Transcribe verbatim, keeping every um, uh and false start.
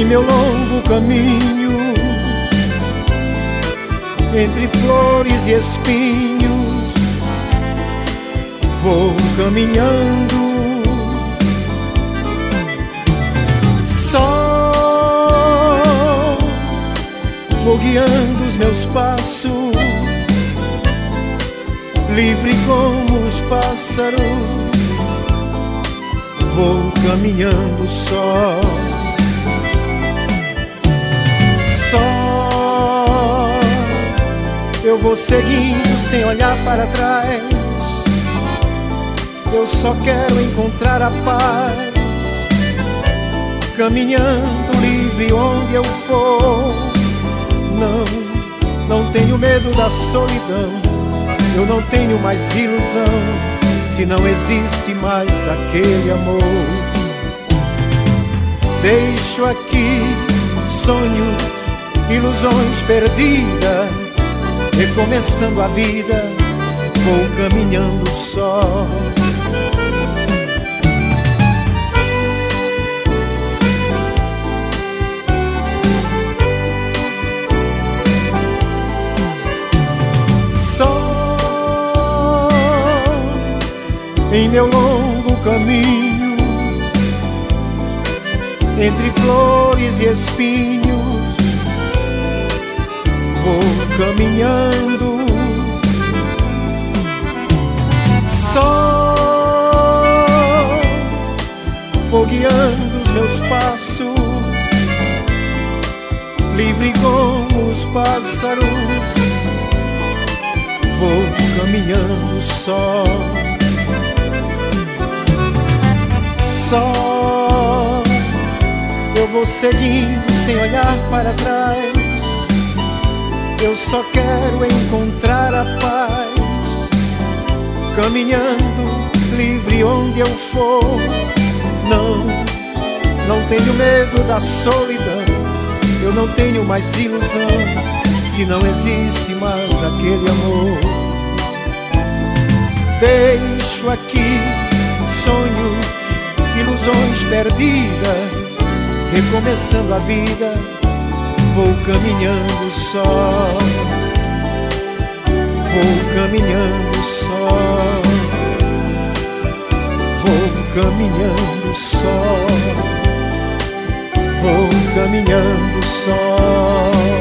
Em meu longo caminho, entre flores e espinhos, vou caminhando. Só vou guiando os meus passos, livre como os pássaros, vou caminhando só. Só eu vou seguindo sem olhar para trás. Eu só quero encontrar a paz, caminhando livre onde eu for. Não, não tenho medo da solidão. Eu não tenho mais ilusão, se não existe mais aquele amor. Deixo aqui sonhos, ilusões perdidas, recomeçando a vida, vou caminhando só. Só em meu longo caminho, entre flores e espinhos, vou caminhando. Só vou guiando os meus passos, livre como os pássaros, vou caminhando só. Só eu vou seguindo sem olhar para trás. Eu só quero encontrar a paz, caminhando livre onde eu for. Não, não tenho medo da solidão. Eu não tenho mais ilusão, se não existe mais aquele amor. Deixo aqui sonhos, ilusões perdidas, recomeçando a vida, vou caminhando só. Vou caminhando só. Vou caminhando só. Vou caminhando só.